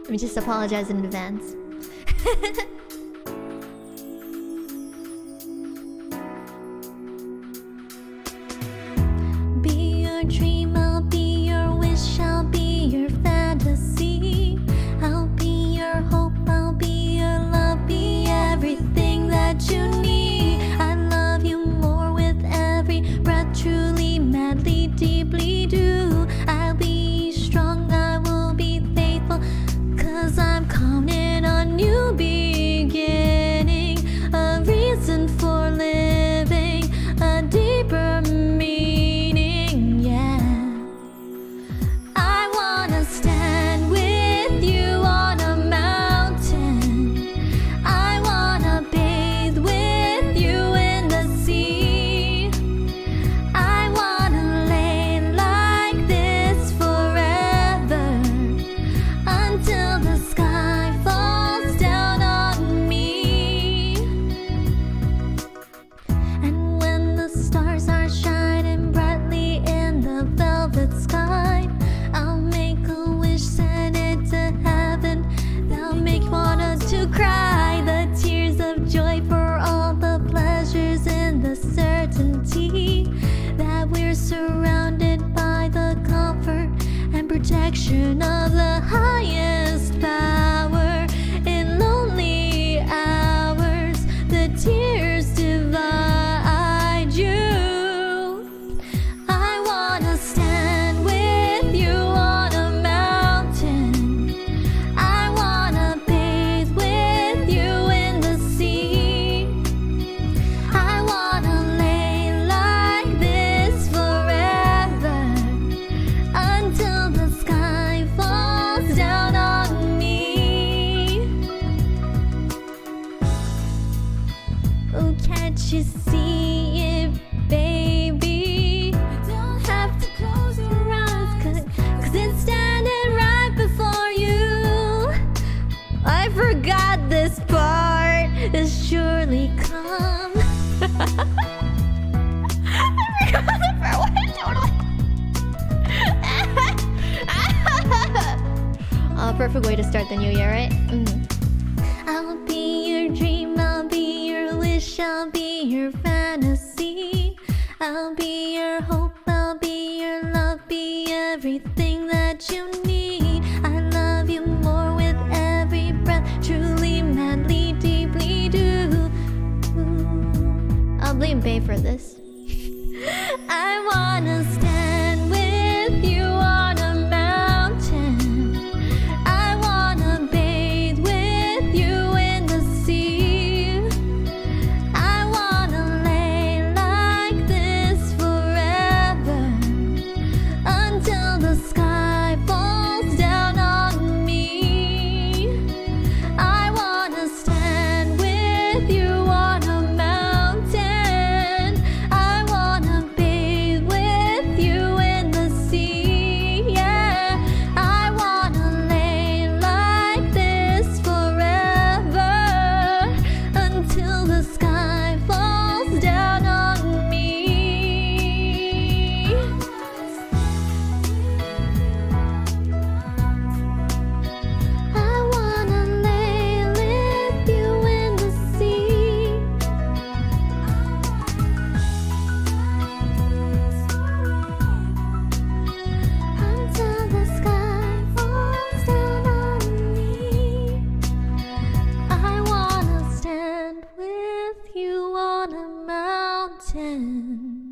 Let me just apologize in advance. Be your dream, I'll be your wish, I'll be your fantasy. I'll be your hope, I'll be your love, be everything that you need. I love you more with every breath, truly, madly, deeply do. I'll be strong, I will be faithful, 'cause I'm counting on new beginning, a reason for living, a deeper meaning, yeah. I wanna stand with you on a mountain. I wanna bathe with you in the sea. I wanna lay like this forever, until the sky falls down on me. And when the stars are shining brightly in the velvet sky, I'll make a wish, send it to heaven. They'll make me want to cry, the tears of joy for all the pleasures in the certainty that we're surrounded by the comfort and protection of the highest power. In lonely hours, the tears divide you. I wanna stand with you on a mountain. I wanna bathe with you in the sea. I wanna lay like this forever, until the sky falls down on me. Oh, can't you see it, baby? You don't have to close your eyes, 'cause it's standing right before you. I forgot this part is surely come. I forgot the part one, totally. Perfect way to start the new year, right? I'll be your dream, I'll be your wish, I'll be your fantasy. I'll be your hope, I'll be your love, be everything that you need. I love you more with every breath, truly, madly, deeply do. I'll blame Bae for this. I wanna stand with you on a mountain. I wanna bathe with you in the sea. I wanna lay like this forever, until the sky falls down on me. I wanna stand with you on a mountain. I wanna bathe with you in the sea, yeah. I wanna lay like this forever, until the sky falls down on me. I wanna lay with you in the sea. Until the sky falls down on me. I wanna stand with you on a mountain.